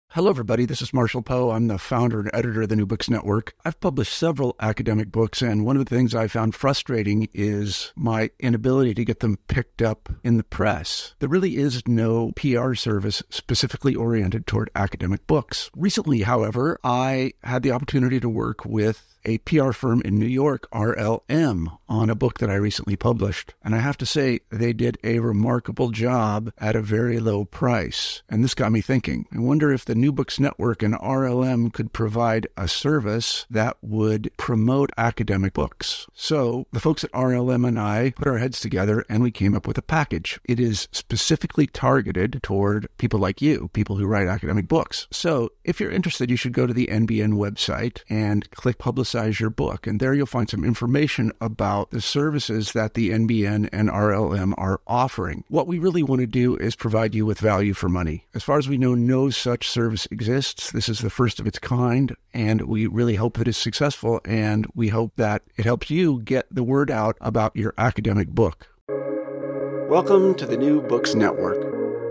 Hello, everybody. This is Marshall Poe. I'm the founder and editor of the New Books Network. I've published several academic books, and one of the things I found frustrating is my inability to get them picked up in the press. There really is no PR service specifically oriented toward academic books. Recently, however, I had the opportunity to work with a PR firm in New York, RLM, on a book that I recently published. And I have to say, they did a remarkable job at a very low price. And this got me thinking. I wonder if the New Books Network and RLM could provide a service that would promote academic books. So the folks at RLM and I put our heads together and we came up with a package. It is specifically targeted toward people like you, people who write academic books. So if you're interested, you should go to the NBN website and click Publicize Your Book. And there you'll find some information about the services that the NBN and RLM are offering. What we really want to do is provide you with value for money. As far as we know, no such service exists. This is the first of its kind, and we really hope that it's successful, and we hope that it helps you get the word out about your academic book. Welcome to the New Books Network.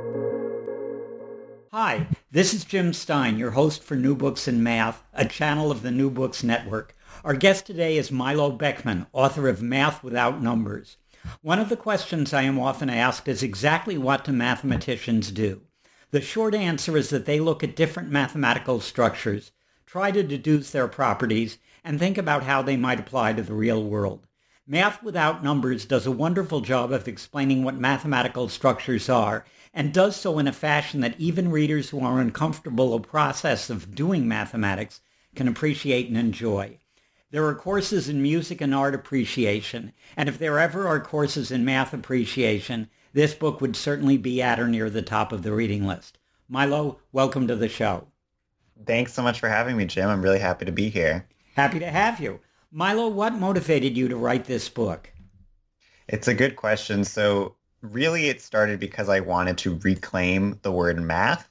Hi, this is Jim Stein, your host for New Books in Math, a channel of the New Books Network. Our guest today is Milo Beckman, author of Math Without Numbers. One of the questions I am often asked is exactly what do mathematicians do? The short answer is that they look at different mathematical structures, try to deduce their properties, and think about how they might apply to the real world. Math Without Numbers does a wonderful job of explaining what mathematical structures are, and does so in a fashion that even readers who are uncomfortable with the process of doing mathematics can appreciate and enjoy. There are courses in music and art appreciation, and if there ever are courses in math appreciation, this book would certainly be at or near the top of the reading list. Milo, welcome to the show. Thanks so much for having me, Jim. I'm really happy to be here. Happy to have you. Milo, what motivated you to write this book? It's a good question. So really, it started because I wanted to reclaim the word math.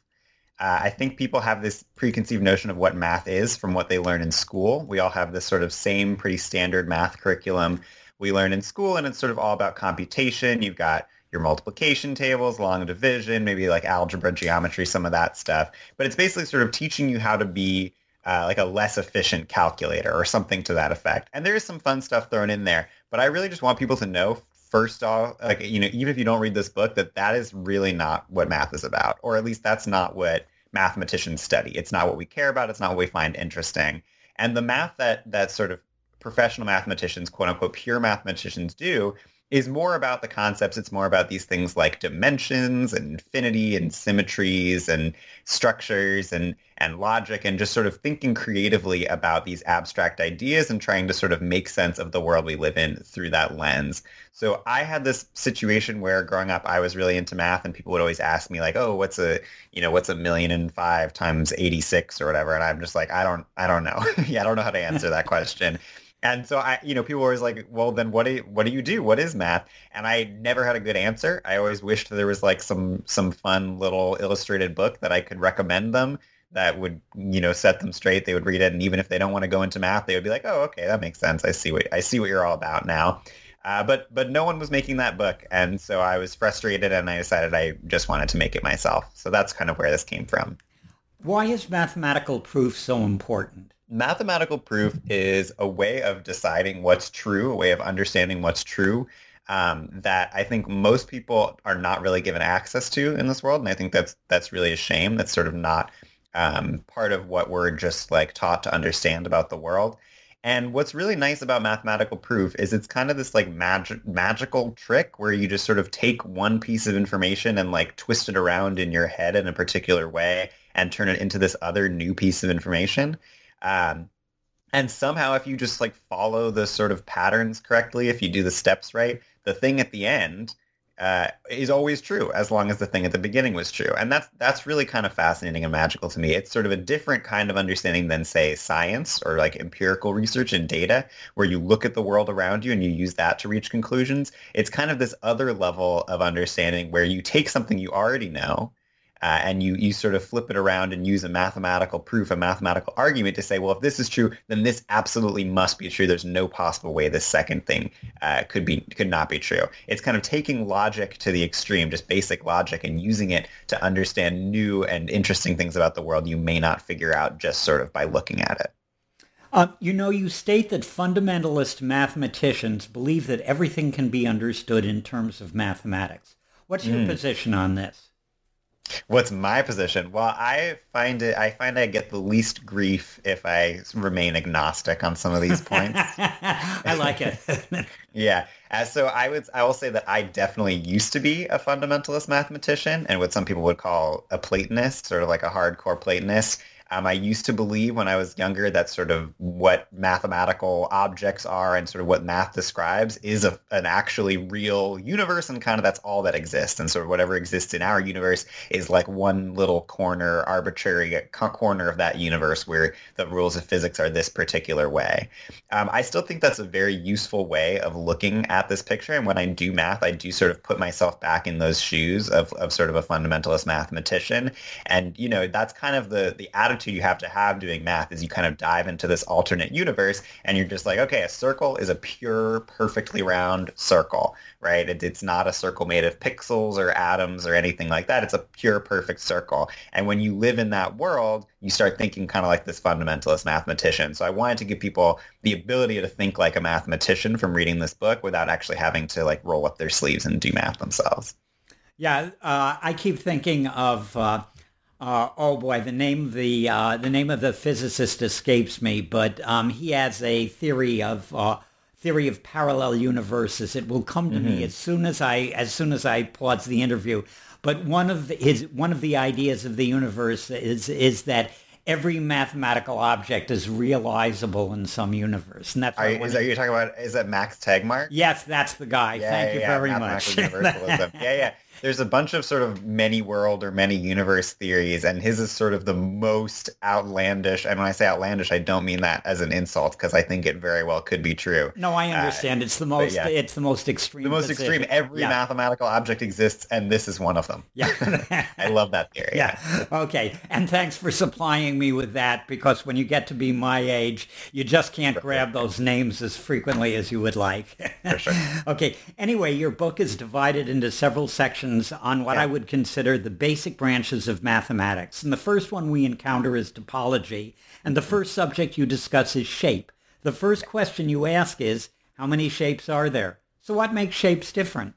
I think people have this preconceived notion of what math is from what they learn in school. We all have this sort of same pretty standard math curriculum we learn in school, and it's sort of all about computation. You've got your multiplication tables, long division, maybe like algebra, geometry, some of that stuff. But it's basically sort of teaching you how to be like a less efficient calculator or something to that effect. And there is some fun stuff thrown in there. But I really just want people to know, first off, like, you know, even if you don't read this book, that is really not what math is about, or at least that's not what mathematicians study. It's not what we care about. It's not what we find interesting. And the math that sort of professional mathematicians, quote unquote, pure mathematicians do is more about the concepts. It's more about these things like dimensions and infinity and symmetries and structures and logic, and just sort of thinking creatively about these abstract ideas and trying to sort of make sense of the world we live in through that lens. So I had this situation where growing up, I was really into math, and people would always ask me like, oh, what's a 1,000,005 times 86 or whatever? And I'm just like, I don't know. Yeah, I don't know how to answer that question. And so people were always like, well, then what do you do? What is math? And I never had a good answer. I always wished there was like some fun little illustrated book that I could recommend them that would, set them straight. They would read it. And even if they don't want to go into math, they would be like, oh, okay, that makes sense. I see what you're all about now. But no one was making that book. And so I was frustrated, and I decided I just wanted to make it myself. So that's kind of where this came from. Why is mathematical proof so important? Mathematical proof is a way of deciding what's true, a way of understanding what's true, that I think most people are not really given access to in this world. And I think that's really a shame. That's sort of not part of what we're just like taught to understand about the world. And what's really nice about mathematical proof is it's kind of this like magical trick where you just sort of take one piece of information and like twist it around in your head in a particular way and turn it into this other new piece of information. And somehow if you just like follow the sort of patterns correctly, if you do the steps right, the thing at the end is always true, as long as the thing at the beginning was true. And that's really kind of fascinating and magical to me. It's sort of a different kind of understanding than, say, science or like empirical research and data, where you look at the world around you and you use that to reach conclusions. It's kind of this other level of understanding where you take something you already know, and you sort of flip it around and use a mathematical proof, a mathematical argument to say, well, if this is true, then this absolutely must be true. There's no possible way this second thing could not be true. It's kind of taking logic to the extreme, just basic logic, and using it to understand new and interesting things about the world you may not figure out just sort of by looking at it. You state that fundamentalist mathematicians believe that everything can be understood in terms of mathematics. What's your position on this? What's my position? Well, I find I get the least grief if I remain agnostic on some of these points. I like it. Yeah. So I will say that I definitely used to be a fundamentalist mathematician and what some people would call a Platonist, sort of like a hardcore Platonist. I used to believe when I was younger that sort of what mathematical objects are and sort of what math describes is an actually real universe, and kind of that's all that exists. And sort of whatever exists in our universe is like one little corner, arbitrary corner of that universe where the rules of physics are this particular way. I still think that's a very useful way of looking at this picture. And when I do math, I do sort of put myself back in those shoes of sort of a fundamentalist mathematician. And, that's kind of the attitude you have to have doing math is you kind of dive into this alternate universe and you're just like, okay, a circle is a pure, perfectly round circle, right? It's not a circle made of pixels or atoms or anything like that. It's a pure, perfect circle. And when you live in that world, you start thinking kind of like this fundamentalist mathematician. So I wanted to give people the ability to think like a mathematician from reading this book without actually having to like roll up their sleeves and do math themselves. Yeah, I keep thinking of the name of the physicist escapes me, but he has a theory of parallel universes. It will come to me as soon as I pause the interview. But one of the ideas of the universe is that every mathematical object is realizable in some universe, and that's you're talking about? Is that Max Tegmark? Yes, that's the guy. Thank you very much. Universalism. Yeah. There's a bunch of sort of many world or many universe theories, and his is sort of the most outlandish. And when I say outlandish, I don't mean that as an insult, because I think it very well could be true. No, I understand. It's the most extreme. The most extreme. Every mathematical object exists, and this is one of them. Yeah. I love that theory. Yeah. Okay. And thanks for supplying me with that, because when you get to be my age, you just can't grab those names as frequently as you would like. For sure. Okay. Anyway, your book is divided into several sections on what I would consider the basic branches of mathematics. And the first one we encounter is topology. And the first subject you discuss is shape. The first question you ask is, how many shapes are there? So what makes shapes different?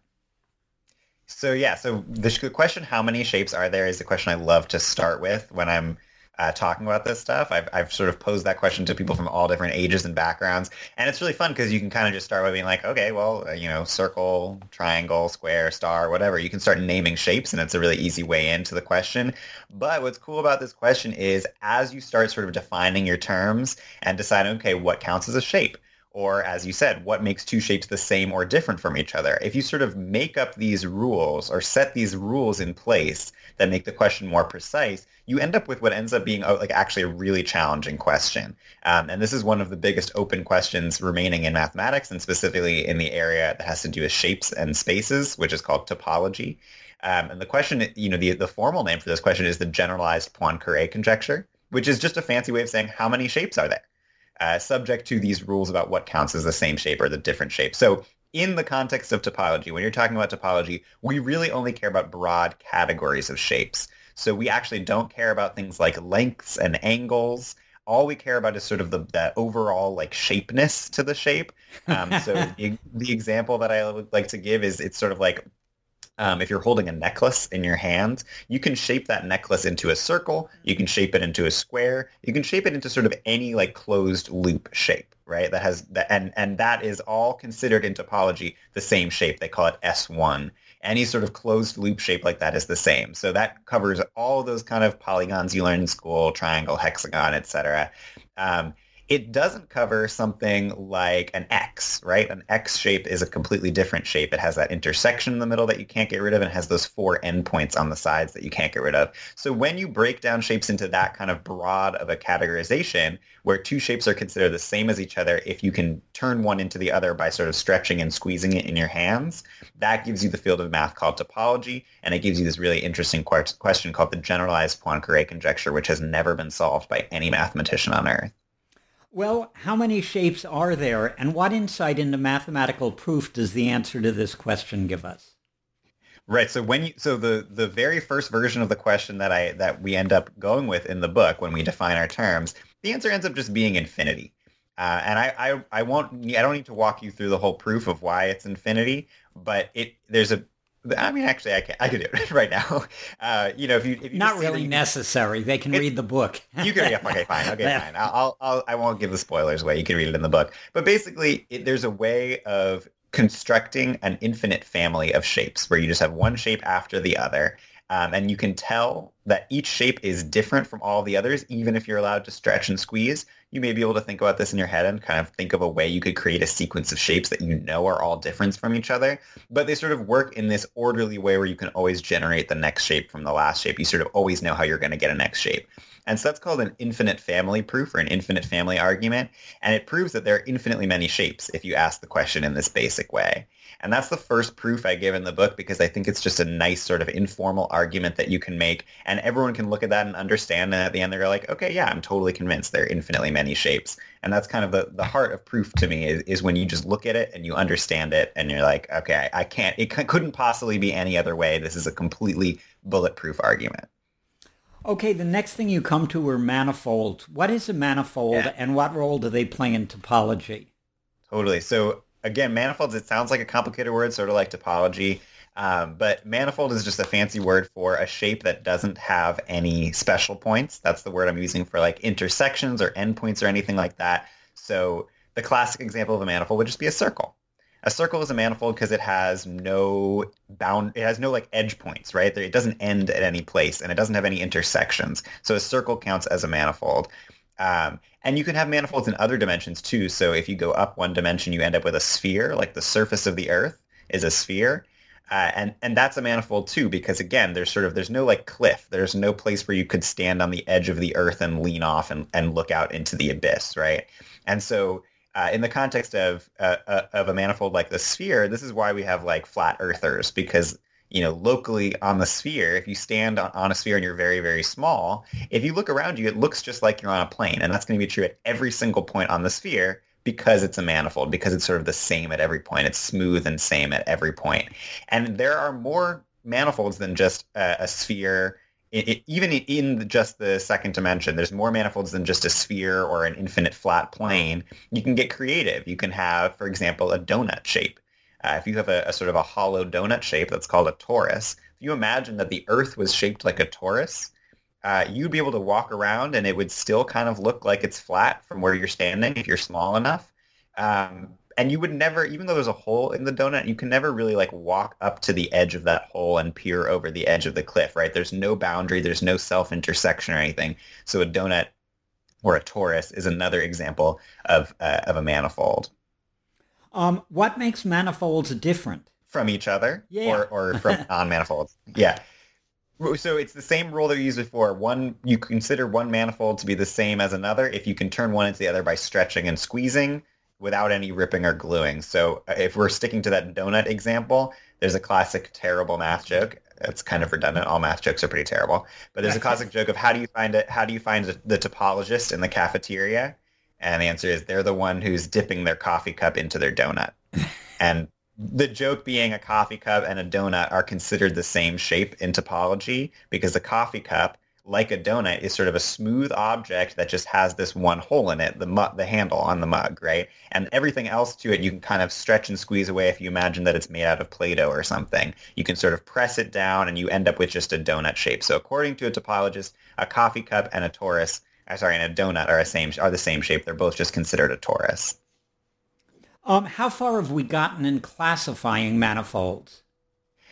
So the question, how many shapes are there, is the question I love to start with when I'm talking about this stuff. I've sort of posed that question to people from all different ages and backgrounds. And it's really fun because you can kind of just start by being like, okay, well, circle, triangle, square, star, whatever. You can start naming shapes, and it's a really easy way into the question. But what's cool about this question is as you start sort of defining your terms and deciding, okay, what counts as a shape? Or as you said, what makes two shapes the same or different from each other? If you sort of make up these rules or set these rules in place that make the question more precise, you end up with what ends up being actually a really challenging question. And this is one of the biggest open questions remaining in mathematics, and specifically in the area that has to do with shapes and spaces, which is called topology. And the question, the formal name for this question is the generalized Poincare conjecture, which is just a fancy way of saying how many shapes are there, subject to these rules about what counts as the same shape or the different shape. So in the context of topology, when you're talking about topology, we really only care about broad categories of shapes. So we actually don't care about things like lengths and angles. All we care about is sort of the overall shapeness to the shape. So the example that I would like to give is it's sort of like if you're holding a necklace in your hand, you can shape that necklace into a circle. You can shape it into a square. You can shape it into sort of any closed loop shape, right? That has and that is all considered in topology the same shape. They call it S1. Any sort of closed loop shape like that is the same. So that covers all those kind of polygons you learn in school, triangle, hexagon, etc. It doesn't cover something like an X, right? An X shape is a completely different shape. It has that intersection in the middle that you can't get rid of, and it has those 4 endpoints on the sides that you can't get rid of. So when you break down shapes into that kind of broad of a categorization, where 2 shapes are considered the same as each other, if you can turn one into the other by sort of stretching and squeezing it in your hands, that gives you the field of math called topology, and it gives you this really interesting question called the generalized Poincare conjecture, which has never been solved by any mathematician on Earth. Well, how many shapes are there, and what insight into mathematical proof does the answer to this question give us? Right. So the very first version of the question that we end up going with in the book when we define our terms, the answer ends up just being infinity. And I don't need to walk you through the whole proof of why it's infinity, but actually, I could do it right now. If you not really necessary. They can read the book. You can. Yeah, okay, fine. Okay, fine. I won't give the spoilers away. You can read it in the book. But basically, there's a way of constructing an infinite family of shapes where you just have one shape after the other. And you can tell that each shape is different from all the others, even if you're allowed to stretch and squeeze. You may be able to think about this in your head and kind of think of a way you could create a sequence of shapes that you know are all different from each other. But they sort of work in this orderly way where you can always generate the next shape from the last shape. You sort of always know how you're going to get a next shape. And so that's called an infinite family proof or an infinite family argument. And it proves that there are infinitely many shapes if you ask the question in this basic way. And that's the first proof I give in the book because I think it's just a nice sort of informal argument that you can make. And everyone can look at that and understand. And at the end, they're like, okay, yeah, I'm totally convinced there are infinitely many shapes. And that's kind of the heart of proof to me is when you just look at it and you understand it and you're like, okay, couldn't possibly be any other way. This is a completely bulletproof argument. Okay, the next thing you come to are manifolds. What is a manifold and what role do they play in topology? Totally. So again, manifolds, it sounds like a complicated word, sort of like topology. But manifold is just a fancy word for a shape that doesn't have any special points. That's the word I'm using for like intersections or endpoints or anything like that. So the classic example of a manifold would just be a circle. A circle is a manifold because it has no like edge points, right? It doesn't end at any place and it doesn't have any intersections. So a circle counts as a manifold. And you can have manifolds in other dimensions too. So if you go up one dimension, you end up with a sphere, like the surface of the Earth is a sphere. And that's a manifold too, because again, there's no like cliff. There's no place where you could stand on the edge of the Earth and lean off and look out into the abyss, right? And so in the context of a manifold like the sphere, this is why we have like flat earthers, because locally on the sphere, if you stand on a sphere and you're very, very small, if you look around you, it looks just like you're on a plane. And that's going to be true at every single point on the sphere because it's a manifold, because it's sort of the same at every point. It's smooth and same at every point. And there are more manifolds than just a sphere. Even in just the second dimension, there's more manifolds than just a sphere or an infinite flat plane. You can get creative. You can have, for example, a donut shape. If you have a sort of a hollow donut shape that's called a torus, if you imagine that the Earth was shaped like a torus, you'd be able to walk around and it would still kind of look like it's flat from where you're standing if you're small enough. And you would never, even though there's a hole in the donut, you can never really like walk up to the edge of that hole and peer over the edge of the cliff, right? There's no boundary, there's no self-intersection or anything. So a donut or a torus is another example of a manifold. What makes manifolds different? From each other? Yeah. Or from non-manifolds? Yeah. So it's the same rule that we used before. You consider one manifold to be the same as another if you can turn one into the other by stretching and squeezing without any ripping or gluing. So if we're sticking to that donut example, there's a classic terrible math joke. It's kind of redundant. All math jokes are pretty terrible. But there's a classic joke of how do you find the topologist in the cafeteria? And the answer is they're the one who's dipping their coffee cup into their donut. And the joke being a coffee cup and a donut are considered the same shape in topology because the coffee cup, like a donut, is sort of a smooth object that just has this one hole in it, the handle on the mug, right? And everything else to it, you can kind of stretch and squeeze away if you imagine that it's made out of Play-Doh or something. You can sort of press it down and you end up with just a donut shape. So according to a topologist, a coffee cup and a donut are the same shape. They're both just considered a torus. How far have we gotten in classifying manifolds?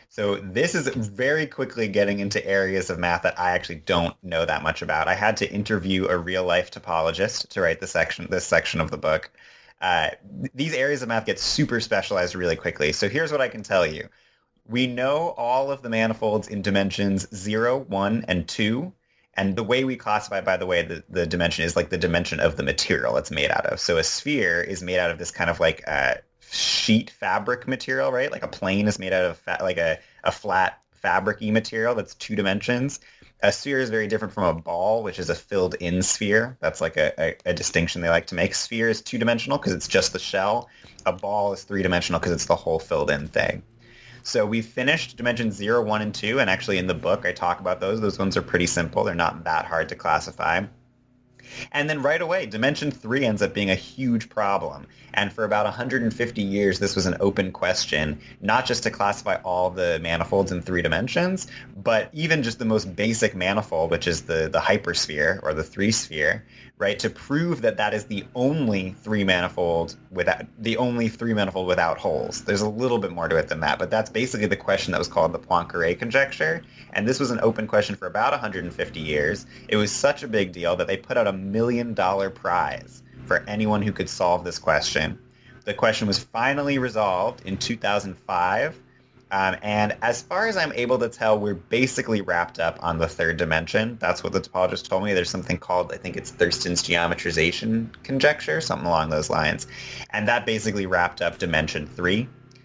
So this is very quickly getting into areas of math that I actually don't know that much about. I had to interview a real life topologist to write this section of the book. These areas of math get super specialized really quickly. So here's what I can tell you. We know all of the manifolds in dimensions 0, 1, and 2. And the way we classify, by the way, the dimension is like the dimension of the material it's made out of. So a sphere is made out of this kind of like sheet fabric material, right? Like a plane is made out of a flat fabric-y material that's 2 dimensions. A sphere is very different from a ball, which is a filled-in sphere. That's like a distinction they like to make. Sphere is 2-dimensional because it's just the shell. A ball is 3-dimensional because it's the whole filled-in thing. So we finished dimensions 0, 1, and 2, and actually in the book I talk about those. Those ones are pretty simple. They're not that hard to classify. And then right away, dimension 3 ends up being a huge problem. And for about 150 years, this was an open question, not just to classify all the manifolds in 3 dimensions, but even just the most basic manifold, which is the hypersphere or the 3-sphere, right? To prove that that is the only 3 manifold without holes. There's a little bit more to it than that, but that's basically the question that was called the Poincare conjecture. And this was an open question for about 150 years. It was such a big deal that they put out $1 million prize for anyone who could solve this question. The question was finally resolved in 2005. And as far as I'm able to tell, we're basically wrapped up on the 3rd dimension. That's what the topologist told me. There's something called, I think it's Thurston's geometrization conjecture, something along those lines. And that basically wrapped up dimension 3.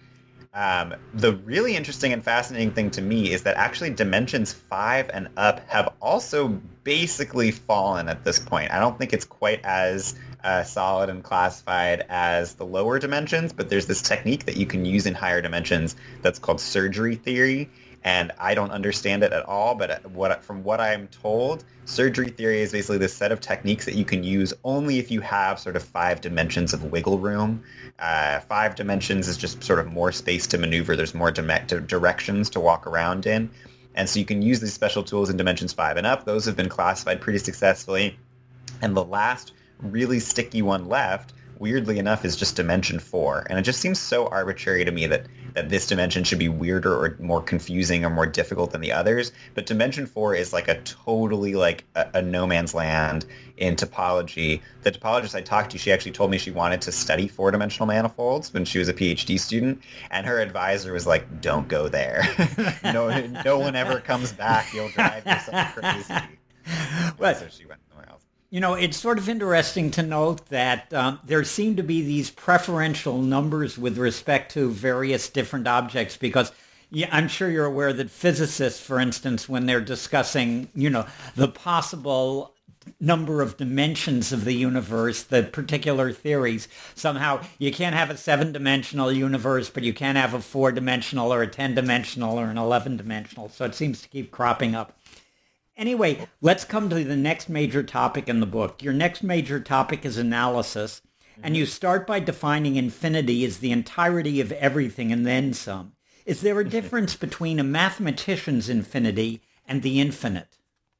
The really interesting and fascinating thing to me is that actually dimensions 5 and up have also basically fallen at this point. I don't think it's quite as solid and classified as the lower dimensions, but there's this technique that you can use in higher dimensions that's called surgery theory. And I don't understand it at all, but from what I'm told, surgery theory is basically this set of techniques that you can use only if you have sort of 5 dimensions of wiggle room. 5 dimensions is just sort of more space to maneuver. There's more directions to walk around in. And so you can use these special tools in dimensions 5 and up. Those have been classified pretty successfully. And the last really sticky one left, weirdly enough, is just dimension 4. And it just seems so arbitrary to me that this dimension should be weirder or more confusing or more difficult than the others. But dimension 4 is like a totally like a no man's land in topology. The topologist I talked to, she actually told me she wanted to study 4-dimensional manifolds when she was a PhD student. And her advisor was like, don't go there. No one ever comes back. You'll drive yourself crazy. Well, so she went somewhere else. You know, it's sort of interesting to note that there seem to be these preferential numbers with respect to various different objects because I'm sure you're aware that physicists, for instance, when they're discussing, the possible number of dimensions of the universe, the particular theories, somehow you can't have a 7-dimensional universe, but you can have a 4-dimensional or a 10-dimensional or an 11-dimensional. So it seems to keep cropping up. Anyway, let's come to the next major topic in the book. Your next major topic is analysis, and you start by defining infinity as the entirety of everything and then some. Is there a difference between a mathematician's infinity and the infinite?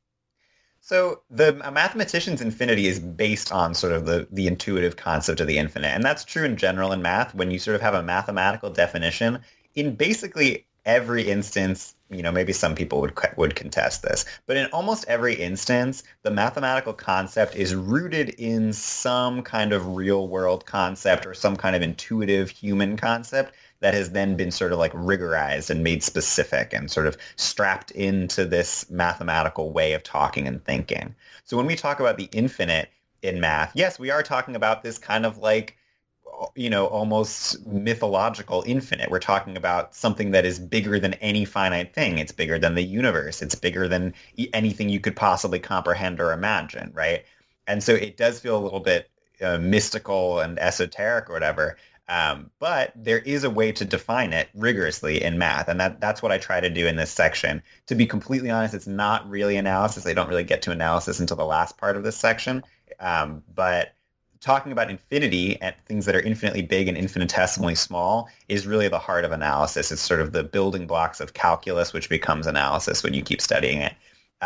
So a mathematician's infinity is based on sort of the intuitive concept of the infinite. And that's true in general in math. When you sort of have a mathematical definition, in basically every instance, maybe some people would contest this, but in almost every instance, the mathematical concept is rooted in some kind of real world concept or some kind of intuitive human concept that has then been sort of like rigorized and made specific and sort of strapped into this mathematical way of talking and thinking. So when we talk about the infinite in math, yes, we are talking about this kind of like, almost mythological infinite. We're talking about something that is bigger than any finite thing. It's bigger than the universe. It's bigger than anything you could possibly comprehend or imagine, right? And so it does feel a little bit mystical and esoteric or whatever. But there is a way to define it rigorously in math. And that's what I try to do in this section. To be completely honest, it's not really analysis. I don't really get to analysis until the last part of this section. But talking about infinity and things that are infinitely big and infinitesimally small is really the heart of analysis. It's sort of the building blocks of calculus, which becomes analysis when you keep studying it.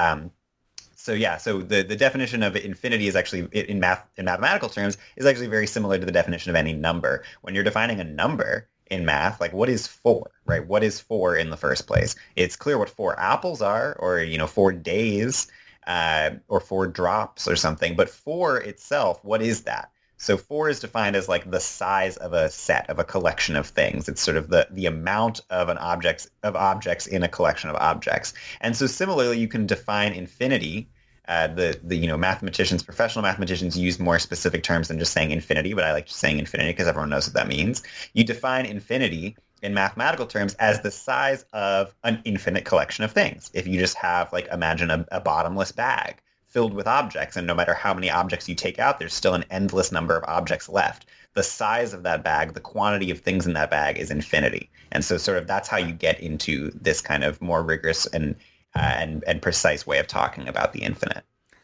So the definition of infinity is actually, in mathematical terms, is actually very similar to the definition of any number. When you're defining a number, in math. Like, what is 4, right? What is 4 in the first place? It's clear what 4 apples are, or, 4 days, or 4 drops or something. But 4 itself, what is that? So 4 is defined as like the size of a set, of a collection of things. It's sort of the amount of objects in a collection of objects. And so similarly, you can define infinity. Mathematicians, professional mathematicians use more specific terms than just saying infinity, but I like just saying infinity because everyone knows what that means. You define infinity in mathematical terms as the size of an infinite collection of things. If you just have, like, imagine a bottomless bag filled with objects, and no matter how many objects you take out, there's still an endless number of objects left. The size of that bag, the quantity of things in that bag is infinity. And so sort of that's how you get into this kind of more rigorous and precise way of talking about the infinite.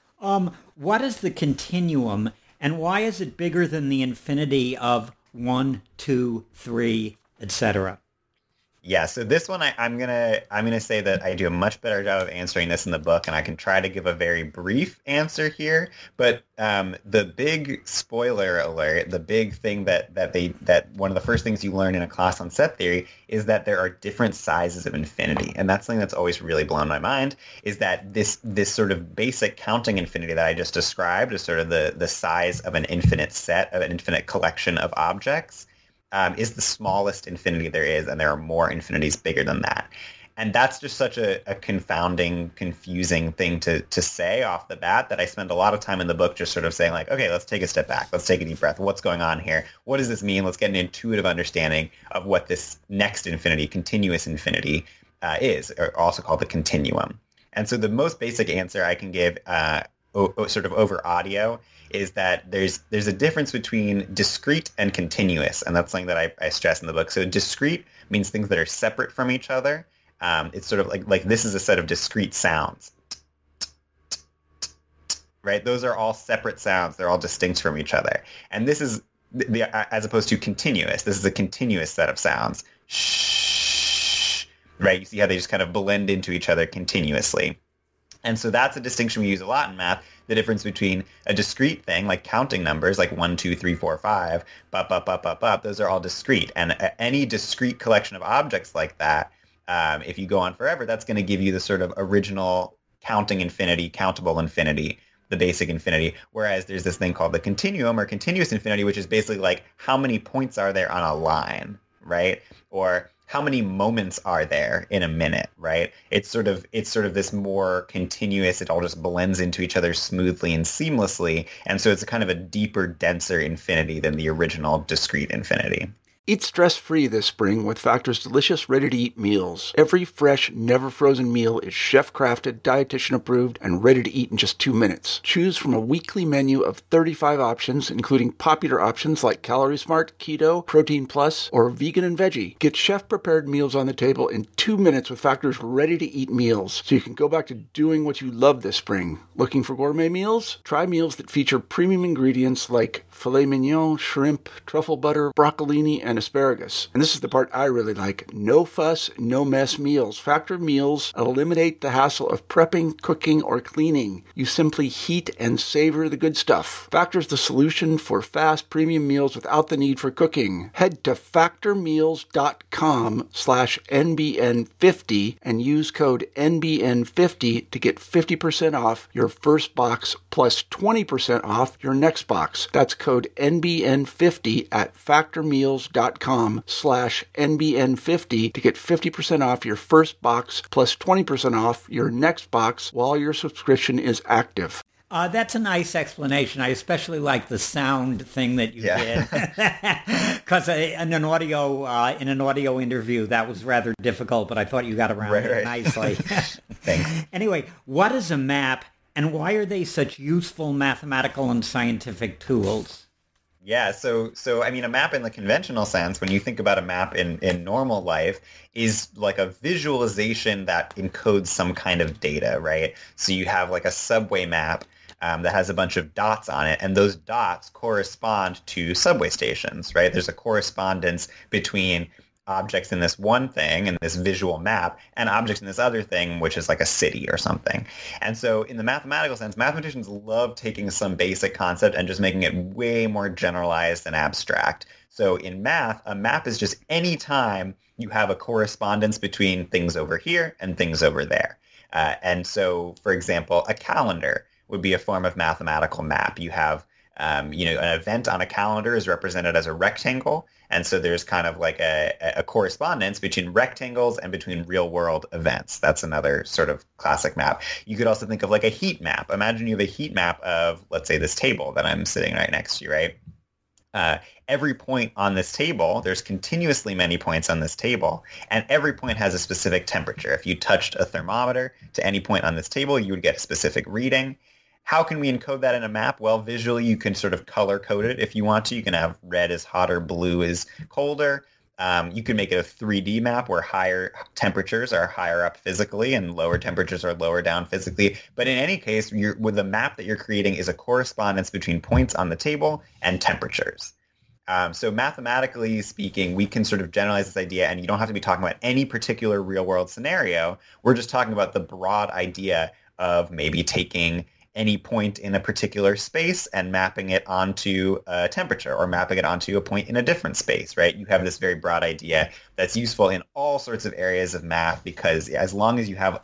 What is the continuum, and why is it bigger than the infinity of 1, 2, 3, etc.? Yeah, so this one I'm gonna say that I do a much better job of answering this in the book, and I can try to give a very brief answer here. But the big spoiler alert, the big thing that one of the first things you learn in a class on set theory is that there are different sizes of infinity, and that's something that's always really blown my mind. Is that this sort of basic counting infinity that I just described is sort of the size of an infinite set, of an infinite collection of objects. Is the smallest infinity there is, and there are more infinities bigger than that. And that's just such a confounding, confusing thing to say off the bat that I spend a lot of time in the book just sort of saying, like, okay, let's take a step back. Let's take a deep breath. What's going on here? What does this mean? Let's get an intuitive understanding of what this next infinity, continuous infinity, is, or also called the continuum. And so the most basic answer I can give sort of over audio is that there's a difference between discrete and continuous, and that's something that I stress in the book. So discrete means things that are separate from each other. It's sort of like this is a set of discrete sounds, right? Those are all separate sounds. They're all distinct from each other. And this is as opposed to continuous. This is a continuous set of sounds. Shh, right? You see how they just kind of blend into each other continuously. And so that's a distinction we use a lot in math. The difference between a discrete thing, like counting numbers, like 1, 2, 3, 4, 5, those are all discrete. And any discrete collection of objects like that, if you go on forever, that's going to give you the sort of original counting infinity, countable infinity, the basic infinity. Whereas there's this thing called the continuum or continuous infinity, which is basically like how many points are there on a line, right? Or how many moments are there in a minute, right? It's sort of this more continuous, it all just blends into each other smoothly and seamlessly. And so it's a kind of a deeper, denser infinity than the original discrete infinity. Eat stress-free this spring with Factor's delicious, ready-to-eat meals. Every fresh, never-frozen meal is chef-crafted, dietitian-approved, and ready to eat in just 2 minutes. Choose from a weekly menu of 35 options, including popular options like Calorie Smart, Keto, Protein Plus, or Vegan and Veggie. Get chef-prepared meals on the table in 2 minutes with Factor's ready-to-eat meals, so you can go back to doing what you love this spring. Looking for gourmet meals? Try meals that feature premium ingredients like filet mignon, shrimp, truffle butter, broccolini, and asparagus. And this is the part I really like. No fuss, no mess meals. Factor meals eliminate the hassle of prepping, cooking, or cleaning. You simply heat and savor the good stuff. Factor's the solution for fast premium meals without the need for cooking. Head to factormeals.com/NBN50 and use code NBN50 to get 50% off your first box plus 20% off your next box. That's code NBN50 at factormeals.com/NBN50 to get 50% off your first box plus 20% off your next box while your subscription is active. That's a nice explanation. I especially like the sound thing that you did, because in an audio interview that was rather difficult, but I thought you got around it nicely. Thanks. Anyway, what is a map, and why are they such useful mathematical and scientific tools? Yeah, so I mean, a map in the conventional sense, when you think about a map in normal life, is like a visualization that encodes some kind of data, right? So you have like a subway map that has a bunch of dots on it, and those dots correspond to subway stations, right? There's a correspondence between objects in this one thing, in this visual map, and objects in this other thing, which is like a city or something. And so in the mathematical sense, mathematicians love taking some basic concept and just making it way more generalized and abstract. So in math, a map is just any time you have a correspondence between things over here and things over there. And so, for example, a calendar would be a form of mathematical map. You have an event on a calendar is represented as a rectangle. And so there's kind of like a correspondence between rectangles and between real world events. That's another sort of classic map. You could also think of like a heat map. Imagine you have a heat map of, let's say, this table that I'm sitting right next to, right? Every point on this table, there's continuously many points on this table, and every point has a specific temperature. If you touched a thermometer to any point on this table, you would get a specific reading. How can we encode that in a map? Well, visually, you can sort of color code it if you want to. You can have red is hotter, blue is colder. You can make it a 3D map where higher temperatures are higher up physically and lower temperatures are lower down physically. But in any case, with the map that you're creating is a correspondence between points on the table and temperatures. So mathematically speaking, we can sort of generalize this idea, and you don't have to be talking about any particular real-world scenario. We're just talking about the broad idea of maybe taking any point in a particular space and mapping it onto a temperature or mapping it onto a point in a different space, right? You have this very broad idea that's useful in all sorts of areas of math, because as long as you have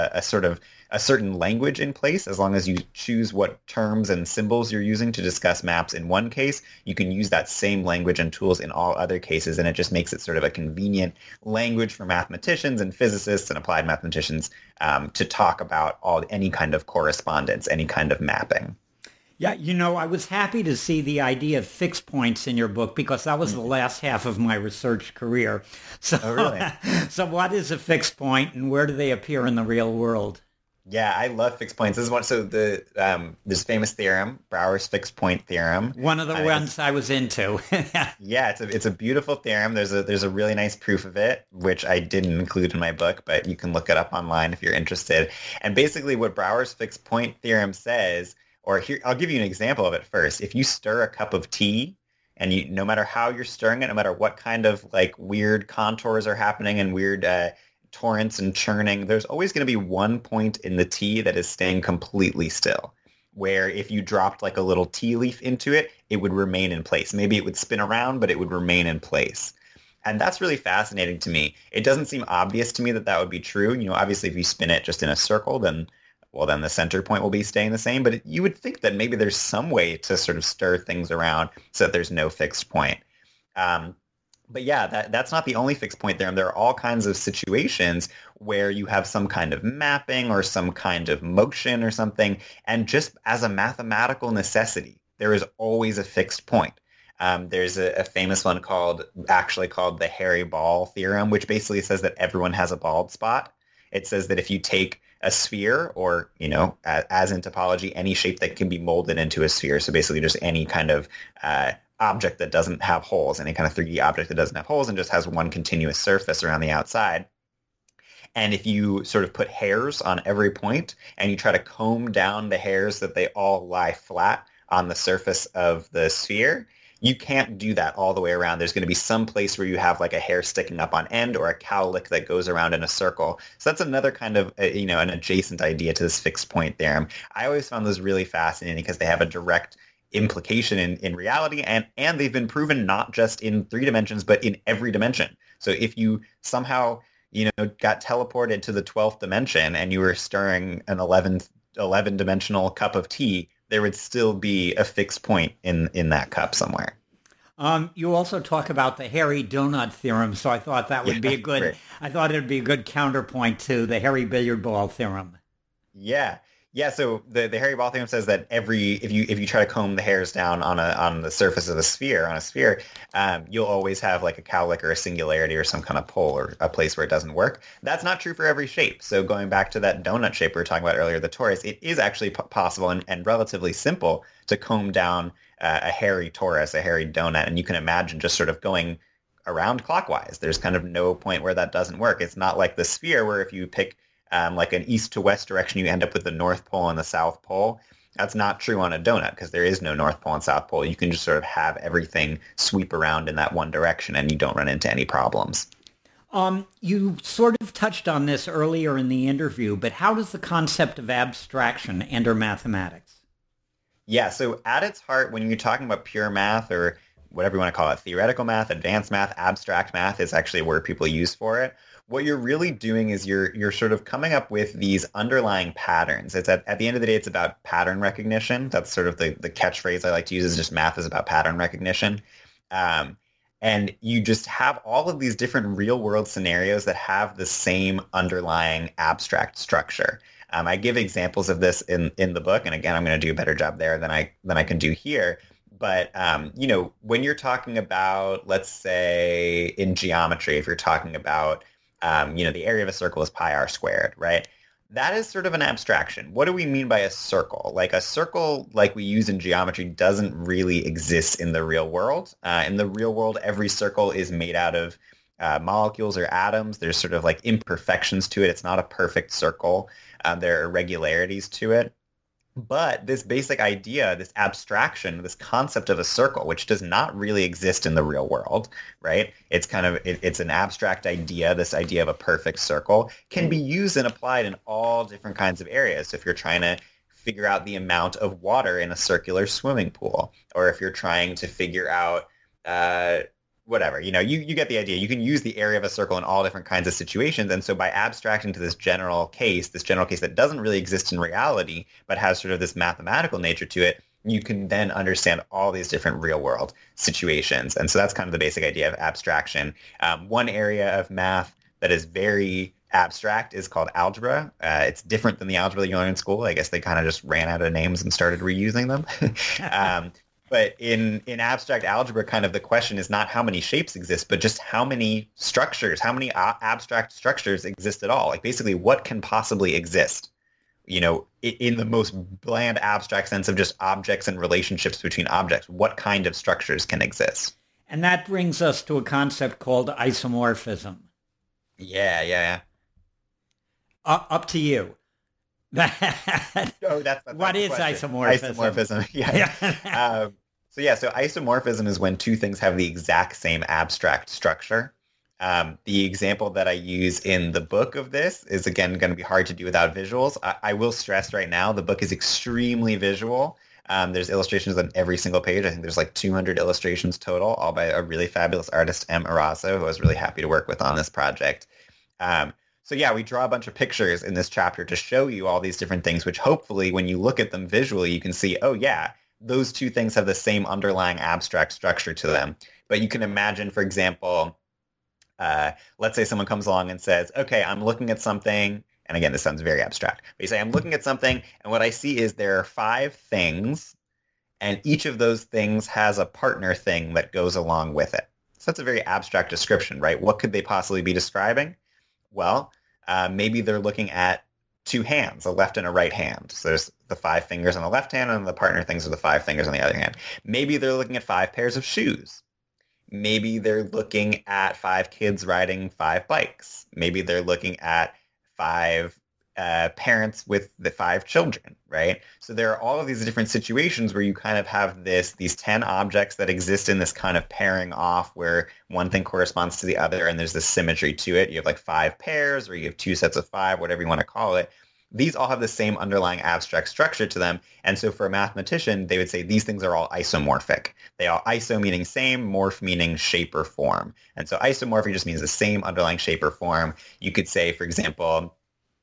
a certain language in place, as long as you choose what terms and symbols you're using to discuss maps in one case, you can use that same language and tools in all other cases, and it just makes it sort of a convenient language for mathematicians and physicists and applied mathematicians to talk about any kind of correspondence, any kind of mapping. Yeah, I was happy to see the idea of fixed points in your book, because that was the last half of my research career. So, oh, really? So what is a fixed point, and where do they appear in the real world? Yeah, I love fixed points. This is one. So this famous theorem, Brouwer's fixed point theorem. One of the ones I was into. Yeah, it's a beautiful theorem. There's a really nice proof of it, which I didn't include in my book, but you can look it up online if you're interested. And basically, what Brouwer's fixed point theorem says, or here, I'll give you an example of it first. If you stir a cup of tea, and no matter how you're stirring it, no matter what kind of like weird contours are happening and weird torrents and churning, there's always going to be one point in the tea that is staying completely still, where if you dropped like a little tea leaf into it, it would remain in place. Maybe it would spin around, but it would remain in place. And that's really fascinating to me. It doesn't seem obvious to me that would be true. Obviously, if you spin it just in a circle, then the center point will be staying the same. But you would think that maybe there's some way to sort of stir things around so that there's no fixed point. But yeah, that's not the only fixed point theorem. There are all kinds of situations where you have some kind of mapping or some kind of motion or something. And just as a mathematical necessity, there is always a fixed point. There's a famous one called the Hairy-Ball theorem, which basically says that everyone has a bald spot. It says that if you take a sphere, or, as in topology, any shape that can be molded into a sphere, so basically just any kind of object that doesn't have holes, any kind of 3D object that doesn't have holes and just has one continuous surface around the outside. And if you sort of put hairs on every point and you try to comb down the hairs that they all lie flat on the surface of the sphere, you can't do that all the way around. There's going to be some place where you have like a hair sticking up on end or a cowlick that goes around in a circle. So that's another kind of, an adjacent idea to this fixed point theorem. I always found those really fascinating because they have a direct implication in reality, and they've been proven not just in 3 dimensions, but in every dimension. So if you somehow, got teleported to the 12th dimension and you were stirring an 11-dimensional cup of tea, there would still be a fixed point in that cup somewhere. You also talk about the hairy donut theorem, so I thought that would be a good. Great. I thought it would be a good counterpoint to the hairy billiard ball theorem. Yeah. So the Hairy-Ball theorem says that if you try to comb the hairs down on the surface of a sphere, you'll always have like a cowlick or a singularity or some kind of pole or a place where it doesn't work. That's not true for every shape. So going back to that donut shape we were talking about earlier, the torus, it is actually possible and relatively simple to comb down a hairy torus, a hairy donut, and you can imagine just sort of going around clockwise. There's kind of no point where that doesn't work. It's not like the sphere where if you pick like an east to west direction, you end up with the North Pole and the South Pole. That's not true on a donut because there is no North Pole and South Pole. You can just sort of have everything sweep around in that one direction and you don't run into any problems. You sort of touched on this earlier in the interview, but how does the concept of abstraction enter mathematics? Yeah, so at its heart, when you're talking about pure math or whatever you want to call it, theoretical math, advanced math, abstract math is actually a word people use for it. What you're really doing is you're sort of coming up with these underlying patterns. It's at the end of the day, it's about pattern recognition. That's sort of the catchphrase I like to use is just math is about pattern recognition. And you just have all of these different real world scenarios that have the same underlying abstract structure. I give examples of this in the book. And again, I'm going to do a better job there than I can do here. But, when you're talking about, let's say in geometry, if you're talking about, the area of a circle is pi r squared, right? That is sort of an abstraction. What do we mean by a circle? Like a circle like we use in geometry doesn't really exist in the real world. In the real world, every circle is made out of molecules or atoms. There's sort of like imperfections to it. It's not a perfect circle. There are irregularities to it. But this basic idea, this abstraction, this concept of a circle, which does not really exist in the real world, right? It's it's an abstract idea. This idea of a perfect circle can be used and applied in all different kinds of areas. So if you're trying to figure out the amount of water in a circular swimming pool, or if you're trying to figure out whatever, you get the idea. You can use the area of a circle in all different kinds of situations. And so by abstracting to this general case that doesn't really exist in reality, but has sort of this mathematical nature to it, you can then understand all these different real world situations. And so that's kind of the basic idea of abstraction. One area of math that is very abstract is called algebra. It's different than the algebra that you learn in school. I guess they kind of just ran out of names and started reusing them. But in abstract algebra, kind of the question is not how many shapes exist, but just how many structures, how many abstract structures exist at all. Like basically what can possibly exist, in the most bland abstract sense of just objects and relationships between objects. What kind of structures can exist? And that brings us to a concept called isomorphism. Yeah. Up to you. That's what is isomorphism? Isomorphism, yeah. So isomorphism is when two things have the exact same abstract structure. The example that I use in the book of this is, again, going to be hard to do without visuals. I will stress right now, the book is extremely visual. There's illustrations on every single page. I think there's like 200 illustrations total, all by a really fabulous artist, M. Arasso, who I was really happy to work with on this project. So yeah, we draw a bunch of pictures in this chapter to show you all these different things, which hopefully when you look at them visually, you can see, oh yeah, those two things have the same underlying abstract structure to them. But you can imagine, for example, let's say someone comes along and says, okay, I'm looking at something. And again, this sounds very abstract. But you say, I'm looking at something, and what I see is there are 5 things, and each of those things has a partner thing that goes along with it. So that's a very abstract description, right? What could they possibly be describing? Well, maybe they're looking at 2 hands, a left and a right hand. So there's the 5 fingers on the left hand, and the partner things are the 5 fingers on the other hand. Maybe they're looking at 5 pairs of shoes. Maybe they're looking at 5 kids riding 5 bikes. Maybe they're looking at 5 parents with the 5 children, right? So there are all of these different situations where you kind of have these 10 objects that exist in this kind of pairing off where one thing corresponds to the other and there's this symmetry to it. You have like 5 pairs or you have 2 sets of 5, whatever you want to call it. These all have the same underlying abstract structure to them. And so for a mathematician, they would say these things are all isomorphic. They all iso meaning same, morph meaning shape or form. And so isomorphic just means the same underlying shape or form. You could say, for example,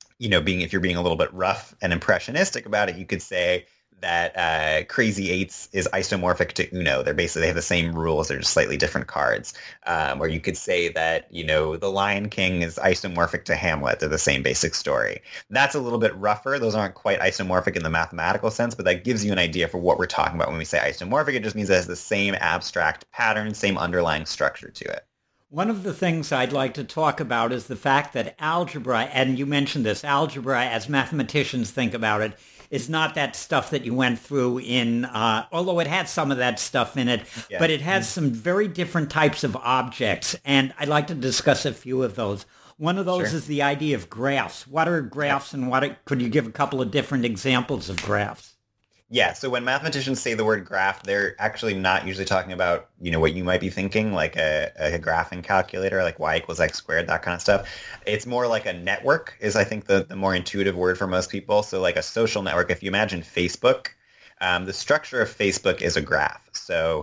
if you're being a little bit rough and impressionistic about it, you could say that Crazy Eights is isomorphic to Uno. They have the same rules. They're just slightly different cards. Or you could say that, The Lion King is isomorphic to Hamlet. They're the same basic story. That's a little bit rougher. Those aren't quite isomorphic in the mathematical sense, but that gives you an idea for what we're talking about when we say isomorphic. It just means it has the same abstract pattern, same underlying structure to it. One of the things I'd like to talk about is the fact that algebra, and you mentioned this, algebra as mathematicians think about it, is not that stuff that you went through in, although it had some of that stuff in it, yeah. But it has some very different types of objects, and I'd like to discuss a few of those. One of those is the idea of graphs. What are graphs, and could you give a couple of different examples of graphs? Yeah, so when mathematicians say the word graph, they're actually not usually talking about, what you might be thinking, like a graphing calculator, like y equals x squared, that kind of stuff. It's more like a network is, I think, the more intuitive word for most people. So like a social network, if you imagine Facebook, the structure of Facebook is a graph. So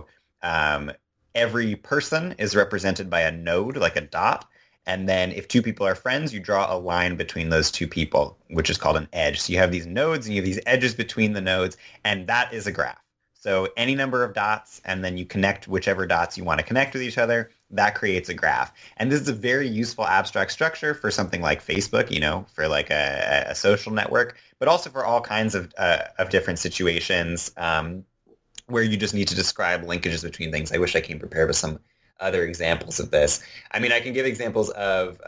every person is represented by a node, like a dot. And then if two people are friends, you draw a line between those two people, which is called an edge. So you have these nodes and you have these edges between the nodes, and that is a graph. So any number of dots, and then you connect whichever dots you want to connect with each other, that creates a graph. And this is a very useful abstract structure for something like Facebook, for like a social network, but also for all kinds of different situations where you just need to describe linkages between things. I wish I came prepared with some other examples of this. I mean, I can give examples of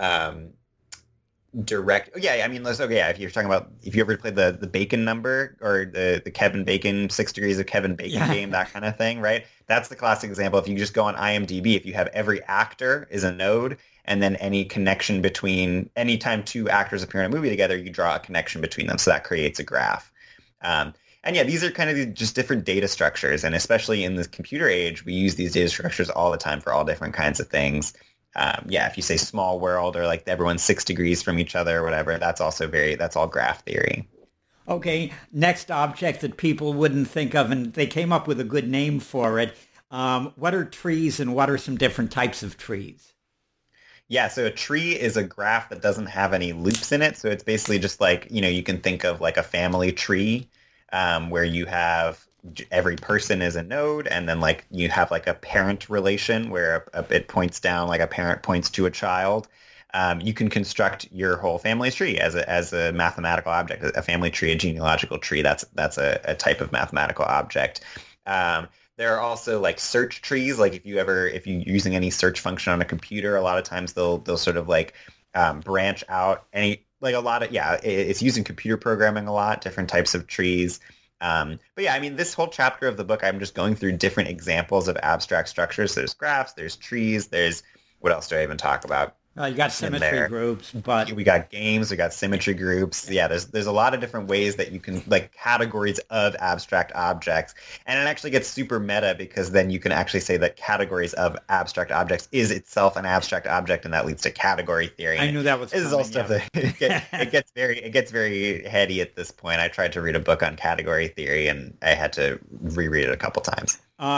direct. If you're talking about, if you ever played the Bacon number or the Kevin Bacon 6 Degrees of Kevin Bacon game, that kind of thing, right? That's the classic example. If you just go on IMDb, if you have every actor is a node, and then any connection between, anytime two actors appear in a movie together, you draw a connection between them. So that creates a graph. And yeah, these are kind of just different data structures. And especially in the computer age, we use these data structures all the time for all different kinds of things. If you say small world or like everyone's 6 degrees from each other or whatever, that's all graph theory. Okay, next object that people wouldn't think of, and they came up with a good name for it. What are trees, and what are some different types of trees? Yeah, so a tree is a graph that doesn't have any loops in it. So it's basically just like, you can think of like a family tree. Where you have every person is a node, and then like you have like a parent relation where it points down, like a parent points to a child. You can construct your whole family tree as a mathematical object, a family tree, a genealogical tree. That's a type of mathematical object. There are also like search trees. Like if you're using any search function on a computer, a lot of times they'll sort of like branch out it's used in computer programming a lot, different types of trees. This whole chapter of the book, I'm just going through different examples of abstract structures. There's graphs, there's trees, what else do I even talk about? You got symmetry groups, but we got games, we got symmetry groups. Yeah, there's a lot of different ways that you can, like, categories of abstract objects. And it actually gets super meta because then you can actually say that categories of abstract objects is itself an abstract object, and that leads to category theory. I knew that was coming. This is all stuff that it gets very heady at this point. I tried to read a book on category theory, and I had to reread it a couple times.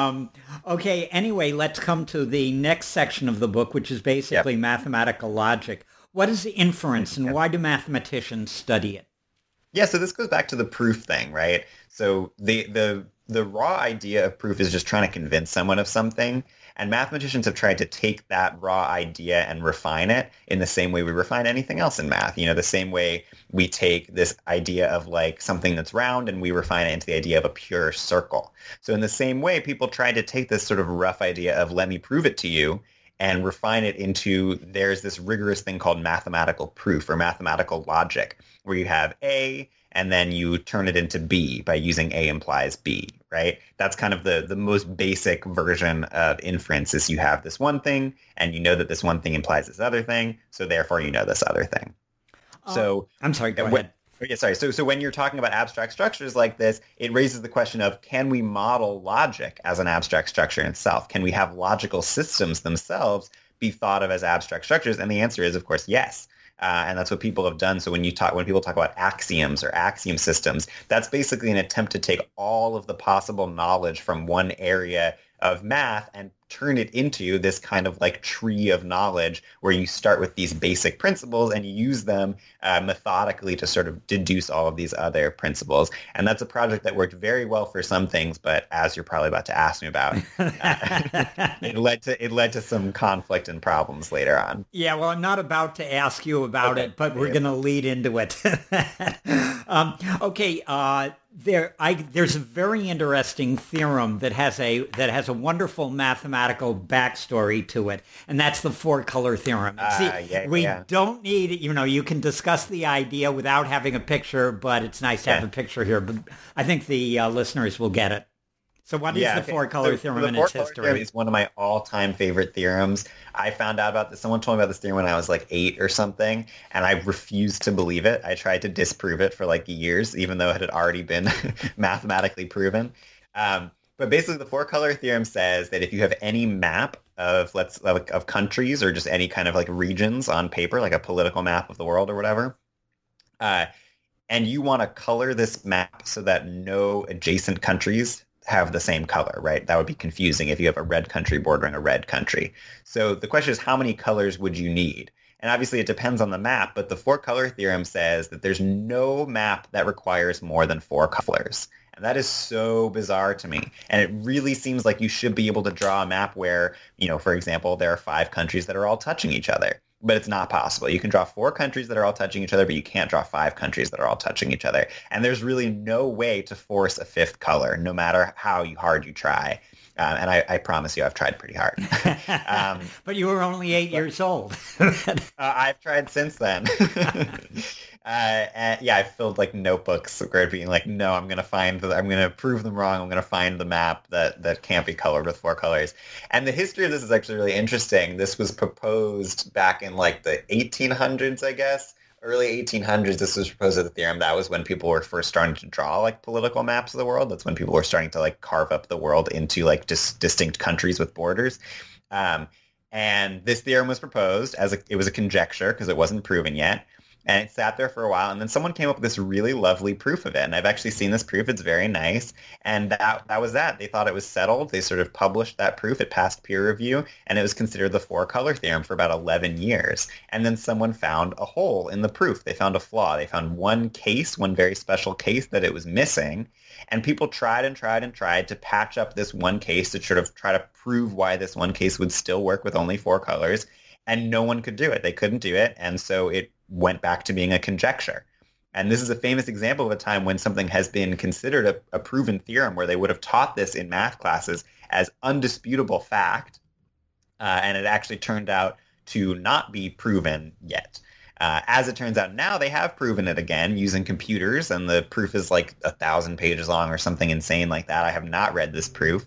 Okay, anyway, let's come to the next section of the book, which is basically mathematical logic. What is inference, and why do mathematicians study it? Yeah, so this goes back to the proof thing, right? So the raw idea of proof is just trying to convince someone of something. And mathematicians have tried to take that raw idea and refine it in the same way we refine anything else in math. The same way we take this idea of like something that's round and we refine it into the idea of a pure circle. So in the same way, people tried to take this sort of rough idea of let me prove it to you and refine it into there's this rigorous thing called mathematical proof or mathematical logic, where you have A and then you turn it into B by using A implies B, right? That's kind of the most basic version of inference is you have this one thing and you know that this one thing implies this other thing, so therefore you know this other thing. So I'm sorry, go ahead. Yeah, sorry. So when you're talking about abstract structures like this, it raises the question of, can we model logic as an abstract structure in itself? Can we have logical systems themselves be thought of as abstract structures? And the answer is, of course, yes. And that's what people have done. So when people talk about axioms or axiom systems, that's basically an attempt to take all of the possible knowledge from one area of math and turn it into this kind of like tree of knowledge where you start with these basic principles and you use them methodically to sort of deduce all of these other principles. And that's a project that worked very well for some things, but as you're probably about to ask me about, it led to some conflict and problems later on. Yeah, well, I'm not about to ask you about it, but we're going to lead into it. There's a very interesting theorem that has a wonderful mathematical backstory to it, and that's the four-color theorem. We don't need, you can discuss the idea without having a picture, but it's nice to have a picture here. But I think the listeners will get it. So what is the four-color theorem and its history? Theorem is one of my all-time favorite theorems. I found out about this. Someone told me about this theorem when I was like 8 or something, and I refused to believe it. I tried to disprove it for like years, even though it had already been mathematically proven. But basically, the four-color theorem says that if you have any map of of countries or just any kind of like regions on paper, like a political map of the world or whatever, and you want to color this map so that no adjacent countries have the same color, right? That would be confusing if you have a red country bordering a red country. So the question is, how many colors would you need? And obviously it depends on the map, but the four-color theorem says that there's no map that requires more than 4 colors. And that is so bizarre to me. And it really seems like you should be able to draw a map where, for example, there are 5 countries that are all touching each other. But it's not possible. You can draw 4 countries that are all touching each other, but you can't draw 5 countries that are all touching each other. And there's really no way to force a 5th color, no matter how hard you try. And I promise you, I've tried pretty hard. But you were only 8 years old. I've tried since then. And yeah, I filled like notebooks where being like, no, I'm going to prove them wrong. I'm going to find the map that can't be colored with 4 colors. And the history of this is actually really interesting. This was proposed back in like the 1800s, I guess. Early 1800s, this was proposed as a theorem. That was when people were first starting to draw like political maps of the world. That's when people were starting to like carve up the world into like distinct countries with borders. And this theorem was proposed it was a conjecture because it wasn't proven yet. And it sat there for a while, and then someone came up with this really lovely proof of it. And I've actually seen this proof. It's very nice. And that was that. They thought it was settled. They sort of published that proof. It passed peer review, and it was considered the 4-color theorem for about 11 years. And then someone found a hole in the proof. They found a flaw. They found one very special case that it was missing. And people tried and tried and tried to patch up this one case to sort of try to prove why this one case would still work with only 4 colors. And no one could do it. They couldn't do it. And so it went back to being a conjecture. And this is a famous example of a time when something has been considered a proven theorem, where they would have taught this in math classes as undisputable fact. And it actually turned out to not be proven yet. As it turns out now, they have proven it again using computers, and the proof is like 1,000 pages long or something insane like that. I have not read this proof.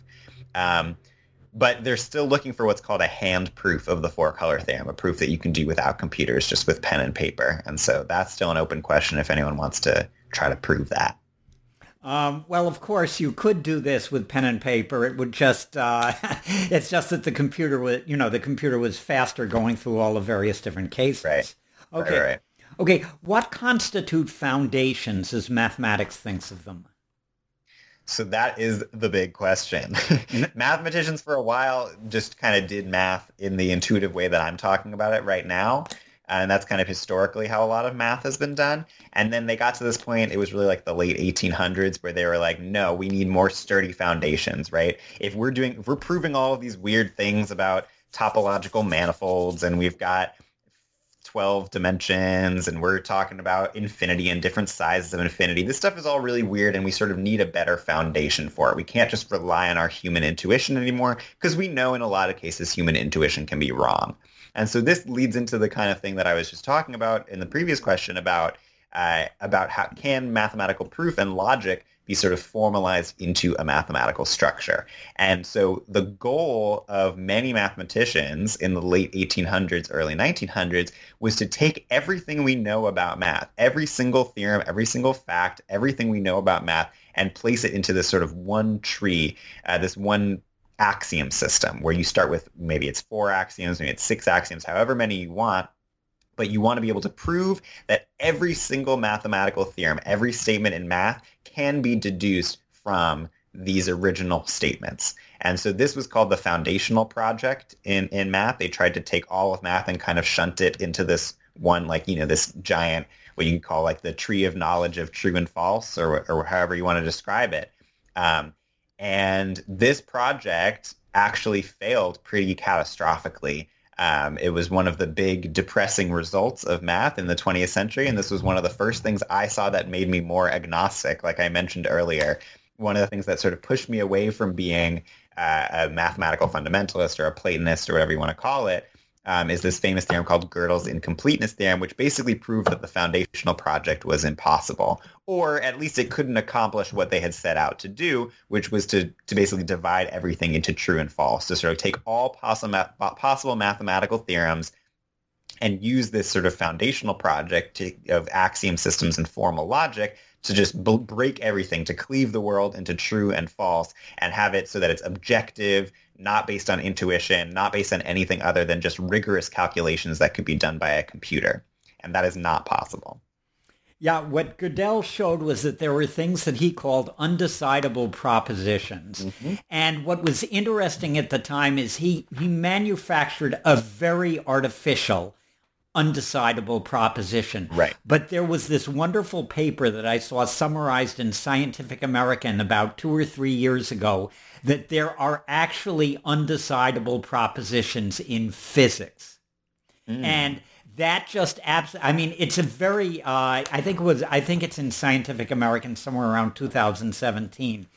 But they're still looking for what's called a hand proof of the 4-color theorem, a proof that you can do without computers, just with pen and paper. And so that's still an open question if anyone wants to try to prove that. Well, of course, you could do this with pen and paper. It would just, it's just that the computer was faster going through all the various different cases. Right. Okay. Right. Okay. What constitute foundations as mathematics thinks of them? So that is the big question. Mathematicians for a while just kind of did math in the intuitive way that I'm talking about it right now. And that's kind of historically how a lot of math has been done. And then they got to this point, it was really like the late 1800s, where they were like, no, we need more sturdy foundations, right? If we're proving all of these weird things about topological manifolds, and we've got 12 dimensions, and we're talking about infinity and different sizes of infinity. This stuff is all really weird, and we sort of need a better foundation for it. We can't just rely on our human intuition anymore, because we know in a lot of cases human intuition can be wrong. And so this leads into the kind of thing that I was just talking about in the previous question about how can mathematical proof and logic be sort of formalized into a mathematical structure. And so the goal of many mathematicians in the late 1800s, early 1900s, was to take everything we know about math, every single theorem, every single fact, everything we know about math, and place it into this sort of one tree, this one axiom system, where you start with maybe it's 4 axioms, maybe it's 6 axioms, however many you want. But you want to be able to prove that every single mathematical theorem, every statement in math can be deduced from these original statements. And so this was called the foundational project in math. They tried to take all of math and kind of shunt it into this one, this giant, what you can call like the tree of knowledge of true and false, or however you want to describe it. And this project actually failed pretty catastrophically. It was one of the big depressing results of math in the 20th century, and this was one of the first things I saw that made me more agnostic, like I mentioned earlier. One of the things that sort of pushed me away from being a mathematical fundamentalist or a Platonist or whatever you want to call it is this famous theorem called Gödel's incompleteness theorem, which basically proved that the foundational project was impossible, or at least it couldn't accomplish what they had set out to do, which was to basically divide everything into true and false, to sort of take all possible mathematical theorems and use this sort of foundational project of axiom systems and formal logic to just break everything, to cleave the world into true and false, and have it so that it's objective, not based on intuition, not based on anything other than just rigorous calculations that could be done by a computer. And that is not possible. Yeah, what Gödel showed was that there were things that he called undecidable propositions. Mm-hmm. And what was interesting at the time is he manufactured a very artificial undecidable proposition. Right. But there was this wonderful paper that I saw summarized in Scientific American about 2 or 3 years ago that there are actually undecidable propositions in physics. And that just I mean, it's a very, I think it's in Scientific American somewhere around 2017.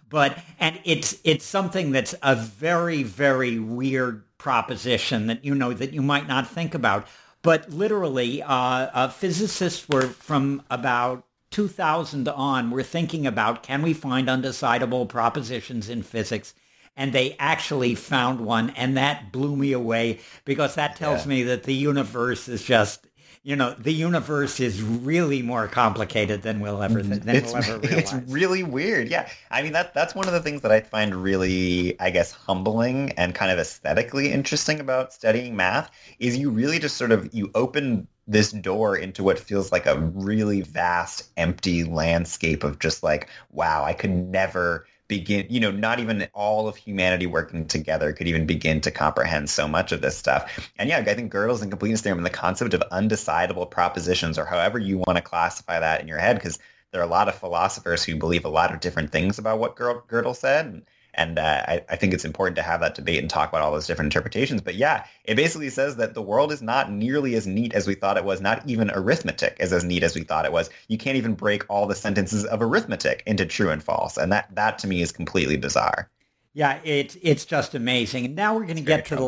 And it's something that's a very, very weird proposition that, that you might not think about. But literally, physicists were from about 2000 on were thinking about, can we find undecidable propositions in physics? And they actually found one, and that blew me away, because that tells me that the universe is just, the universe is really more complicated than we'll ever realize. It's really weird. Yeah. I mean, that's one of the things that I find really, I guess, humbling and kind of aesthetically interesting about studying math is you really just you open this door into what feels like a really vast, empty landscape of just like, wow, I could never begin, not even all of humanity working together could even begin to comprehend so much of this stuff. And yeah, I think Gödel's incompleteness theorem and the concept of undecidable propositions, or however you want to classify that in your head, because there are a lot of philosophers who believe a lot of different things about what Gödel said. And I think it's important to have that debate and talk about all those different interpretations. But yeah, it basically says that the world is not nearly as neat as we thought it was. Not even arithmetic is as neat as we thought it was. You can't even break all the sentences of arithmetic into true and false. And that to me is completely bizarre. Yeah, it's just amazing. And now we're going to get to the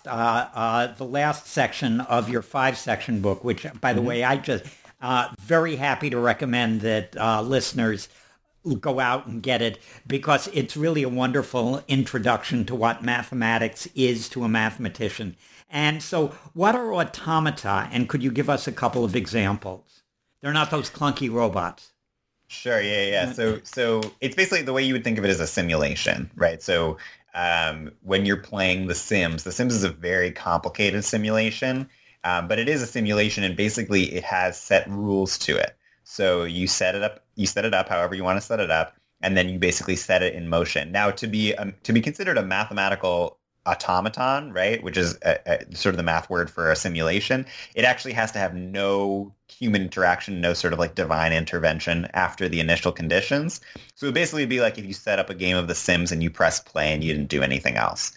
last section of your 5-section book, which, by the way, I just very happy to recommend that listeners go out and get it, because it's really a wonderful introduction to what mathematics is to a mathematician. And so what are automata, and could you give us a couple of examples? They're not those clunky robots. Sure, yeah. So it's basically the way you would think of it as a simulation, right? So when you're playing The Sims is a very complicated simulation, but it is a simulation, and basically it has set rules to it. So you set it up however you want to set it up, and then you basically set it in motion. Now, to be considered a mathematical automaton, right, which is sort of the math word for a simulation, it actually has to have no human interaction, no sort of like divine intervention after the initial conditions. So it would basically be like if you set up a game of The Sims and you press play and you didn't do anything else.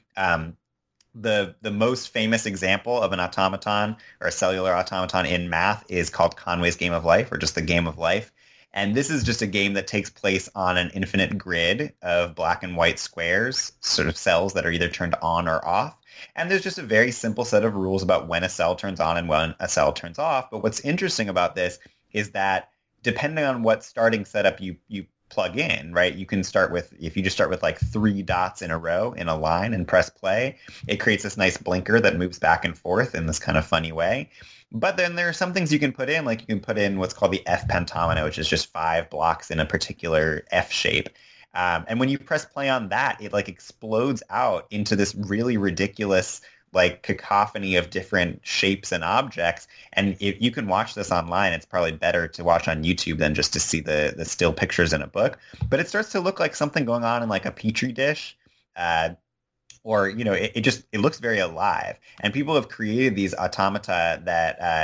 The most famous example of an automaton or a cellular automaton in math is called Conway's Game of Life, or just the Game of Life. And this is just a game that takes place on an infinite grid of black and white squares, sort of cells that are either turned on or off. And there's just a very simple set of rules about when a cell turns on and when a cell turns off. But what's interesting about this is that depending on what starting setup you plug in, right? You can start with, if you just start with like 3 dots in a row in a line and press play, it creates this nice blinker that moves back and forth in this kind of funny way. But then there are some things you can put in, like you can put in what's called the F pentamina, which is just 5 blocks in a particular F shape. And when you press play on that, it like explodes out into this really ridiculous like cacophony of different shapes and objects. And if you can watch this online, it's probably better to watch on YouTube than just to see the still pictures in a book. But it starts to look like something going on in like a petri dish. It looks very alive. And people have created these automata that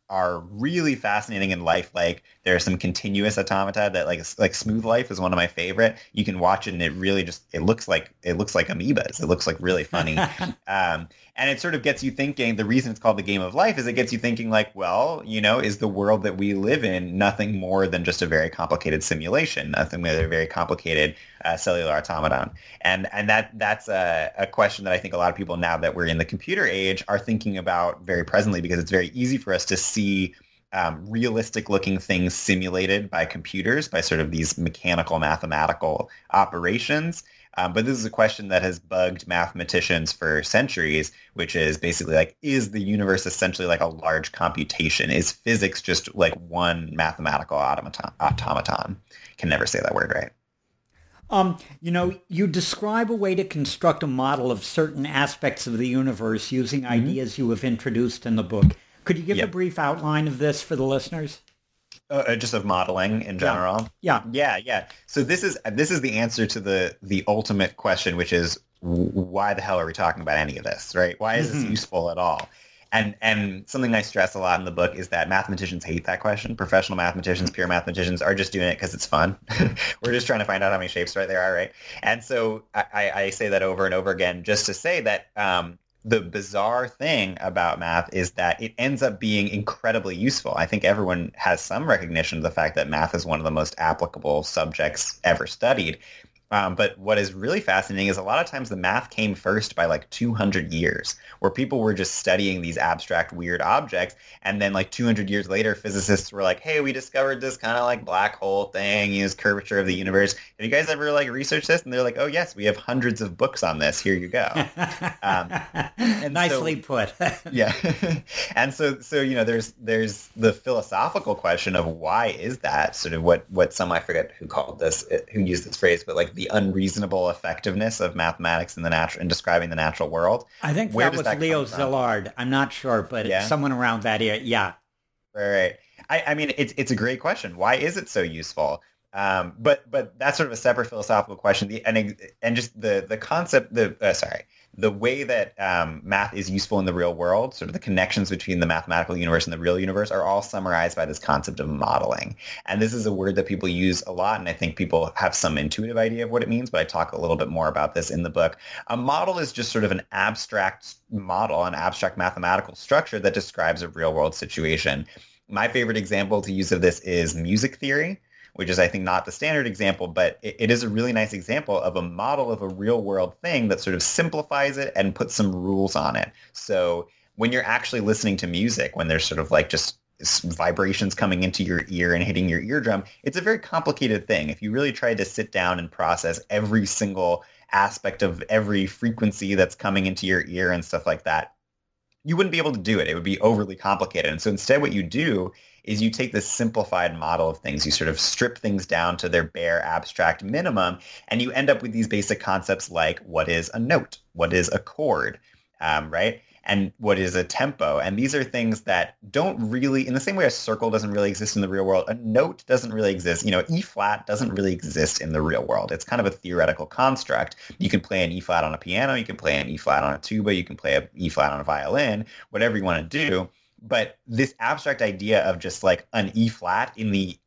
are really fascinating in life. Like there are some continuous automata that like Smooth Life is one of my favorite. You can watch it and it really just it looks like amoebas. It looks like really funny. And it sort of gets you thinking. The reason it's called the game of life is it gets you thinking like, well, is the world that we live in nothing more than just a very complicated simulation, nothing but a very complicated cellular automaton? And that's a question that I think a lot of people, now that we're in the computer age, are thinking about very presently, because it's very easy for us to see realistic looking things simulated by computers, by sort of these mechanical mathematical operations. But this is a question that has bugged mathematicians for centuries, which is basically like, is the universe essentially like a large computation? Is physics just like one mathematical automaton? Can never say that word right. You describe a way to construct a model of certain aspects of the universe using ideas you have introduced in the book. Could you give a brief outline of this for the listeners? Just of modeling in general. Yeah. So this is the answer to the ultimate question, which is, why the hell are we talking about any of this, right? Why is this useful at all? And something I stress a lot in the book is that mathematicians hate that question. Professional mathematicians, pure mathematicians are just doing it because it's fun. We're just trying to find out how many shapes there are, right? And so I say that over and over again just to say that the bizarre thing about math is that it ends up being incredibly useful. I think everyone has some recognition of the fact that math is one of the most applicable subjects ever studied. But what is really fascinating is a lot of times the math came first by like 200 years, where people were just studying these abstract, weird objects. And then like 200 years later, physicists were like, hey, we discovered this kind of like black hole thing, curvature of the universe. Have you guys ever like researched this? And they're like, oh, yes, we have hundreds of books on this. Here you go. And nicely put. Yeah. And so there's the philosophical question of why is that, sort of what some, I forget who used this phrase, but like the unreasonable effectiveness of mathematics in describing the natural world. I think that was Leo Szilard. I'm not sure, but it's someone around that area. Yeah. Right. I mean, it's a great question. Why is it so useful? But that's sort of a separate philosophical question. And just the concept, the way that math is useful in the real world, sort of the connections between the mathematical universe and the real universe, are all summarized by this concept of modeling. And this is a word that people use a lot, and I think people have some intuitive idea of what it means, but I talk a little bit more about this in the book. A model is just sort of an abstract model, an abstract mathematical structure that describes a real world situation. My favorite example to use of this is music theory, which is, I think, not the standard example, but it is a really nice example of a model of a real world thing that sort of simplifies it and puts some rules on it. So when you're actually listening to music, when there's sort of like just vibrations coming into your ear and hitting your eardrum, it's a very complicated thing. If you really tried to sit down and process every single aspect of every frequency that's coming into your ear and stuff like that, you wouldn't be able to do it. It would be overly complicated. And so instead what you do is you take this simplified model of things, you sort of strip things down to their bare abstract minimum, and you end up with these basic concepts like what is a note, what is a chord, right? And what is a tempo? And these are things that don't really, in the same way a circle doesn't really exist in the real world, a note doesn't really exist. E flat doesn't really exist in the real world. It's kind of a theoretical construct. You can play an E flat on a piano, you can play an E flat on a tuba, you can play an E flat on a violin, whatever you want to do. But this abstract idea of just like an E flat in the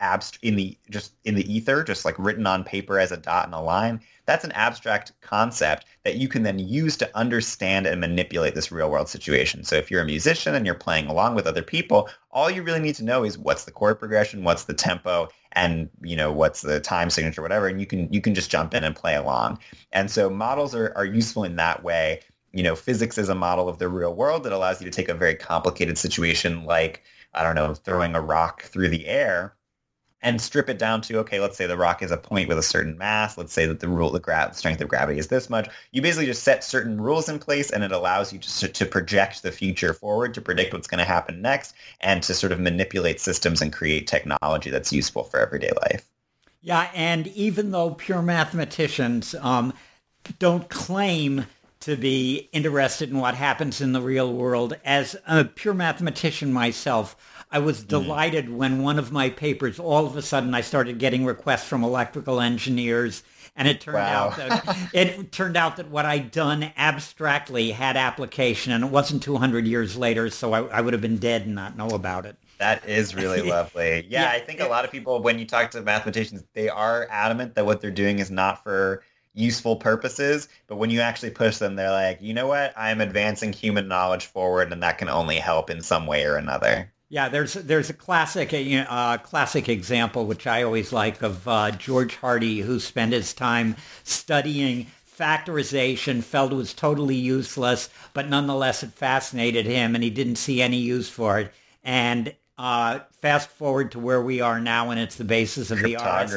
ether, just like written on paper as a dot and a line, that's an abstract concept that you can then use to understand and manipulate this real world situation. So if you're a musician and you're playing along with other people, all you really need to know is what's the chord progression, what's the tempo, and what's the time signature, whatever, and you can just jump in and play along. And so models are useful in that way. Physics is a model of the real world that allows you to take a very complicated situation like, I don't know, throwing a rock through the air and strip it down to, okay, let's say the rock is a point with a certain mass. Let's say that the strength of gravity is this much. You basically just set certain rules in place, and it allows you to project the future forward, to predict what's going to happen next, and to sort of manipulate systems and create technology that's useful for everyday life. Yeah, and even though pure mathematicians don't claim to be interested in what happens in the real world, as a pure mathematician myself, I was delighted when one of my papers, all of a sudden I started getting requests from electrical engineers, and it turned out that what I'd done abstractly had application, and it wasn't 200 years later, so I would have been dead and not know about it. That is really lovely. Yeah, I think a lot of people, when you talk to mathematicians, they are adamant that what they're doing is not for useful purposes. But when you actually push them, they're like, you know what? I'm advancing human knowledge forward, and that can only help in some way or another. Yeah, there's a classic classic example, which I always like, of George Hardy, who spent his time studying factorization, felt it was totally useless, but nonetheless it fascinated him, and he didn't see any use for it. And fast forward to where we are now, and it's the basis of the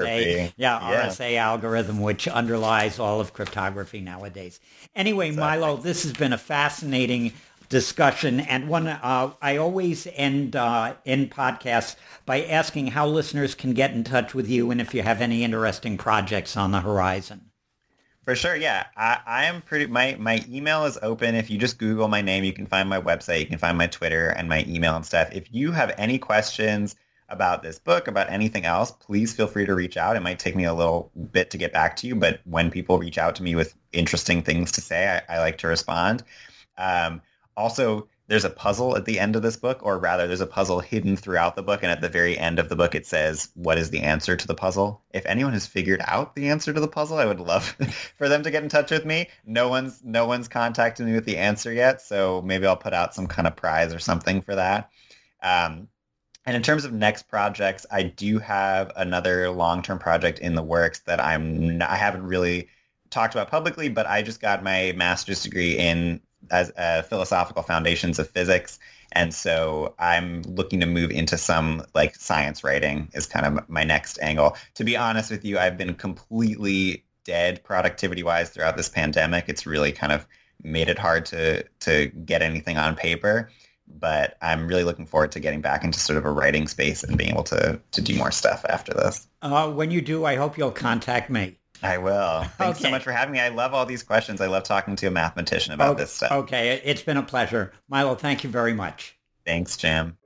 RSA algorithm, which underlies all of cryptography nowadays. Anyway, exactly. Milo, this has been a fascinating discussion, and one I always end podcasts by asking how listeners can get in touch with you and if you have any interesting projects on the horizon. For sure, yeah. I am my email is open. If you just Google my name, you can find my website, you can find my Twitter and my email and stuff. If you have any questions about this book, about anything else, please feel free to reach out. It might take me a little bit to get back to you, but when people reach out to me with interesting things to say, I like to respond. Also, there's a puzzle at the end of this book, or rather there's a puzzle hidden throughout the book. And at the very end of the book, it says, what is the answer to the puzzle? If anyone has figured out the answer to the puzzle, I would love for them to get in touch with me. No one's contacted me with the answer yet. So maybe I'll put out some kind of prize or something for that. And in terms of next projects, I do have another long-term project in the works that I haven't really talked about publicly, but I just got my master's degree in philosophical foundations of physics. And so I'm looking to move into some like science writing is kind of my next angle. To be honest with you, I've been completely dead productivity wise throughout this pandemic. It's really kind of made it hard to get anything on paper, but I'm really looking forward to getting back into sort of a writing space and being able to do more stuff after this. When you do, I hope you'll contact me. I will. Thanks so much for having me. I love all these questions. I love talking to a mathematician about this stuff. Okay. It's been a pleasure. Milo, thank you very much. Thanks, Jim.